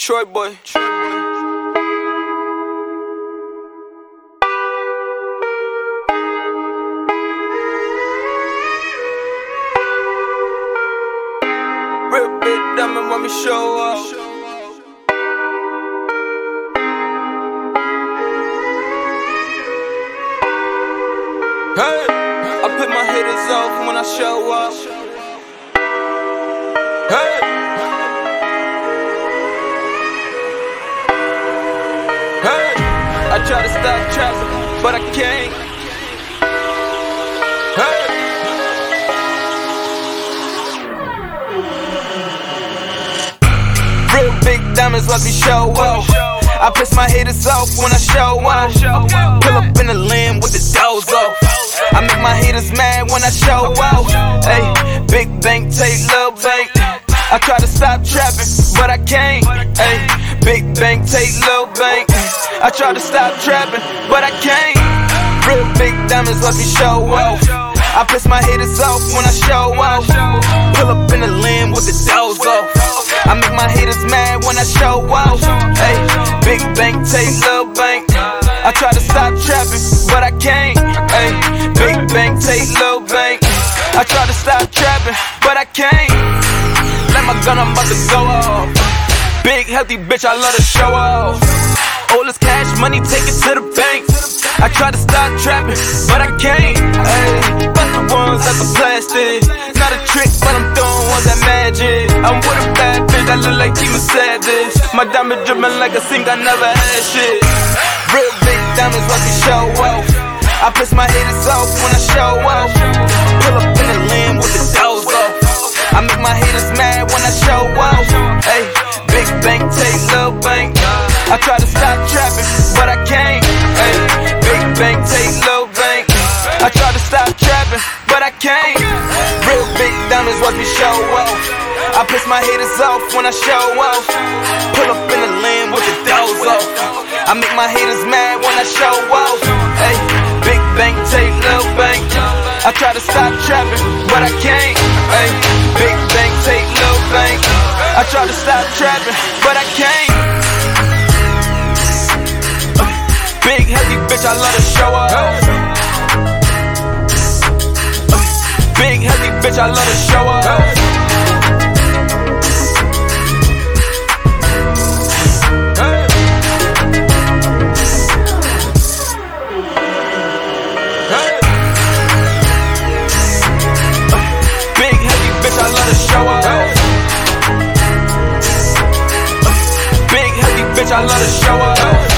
Troy boy. Real big diamond when we show up. Hey, I put my haters off when I show up. Hey, hey, I try to stop trapping, but I can't. Hey, real big diamonds let me show up. I piss my haters off when I show up. Pull up in the limb with the doors off. I make my haters mad when I show out. Hey, big bank take little bank. I try to stop trapping, but I can't. Hey, big bank take little bank. I try to stop trapping, but I can't. Real big diamonds let me show off. I piss my haters off when I show out. Pull up in the limb with the doors off. I make my haters mad when I show out. Hey, big bank take little bank. I try to stop trapping, but I can't. Hey, big bank take little bank. I try to stop trapping, but I can't. Let my gun, I'm about to go off. Big healthy bitch, I love to show off. All this cash money, take it to the bank. I try to stop trapping, but I can't. Ay, but the ones like the plastic. Not a trick, but I'm throwing ones that magic. I'm with a bad bitch that look like Team Savage. My diamond dripping like a sink, I never had shit. Real big diamonds let me show off. I piss my haters off when I show off. Pull up in the limb with the doors off. I make my haters mad when I show off. Hey, big bank take little bank. I try to stop trapping, but I can't. Hey, big bank take little bank. I try to stop trapping, but I can't. Real big diamonds watch me show off. I piss my haters off when I show off. Pull up in the limb with the doors off. I make my haters mad when I show off. Hey, big bank take little bank. I try to stop trapping, but I can't. Hey, big bank take little bank. I try to stop trapping, but I can't. Big heavy bitch, I love to show off. Big heavy bitch, I love to show off. Big heavy bitch, I love to show off. Big heavy bitch, I love to show off.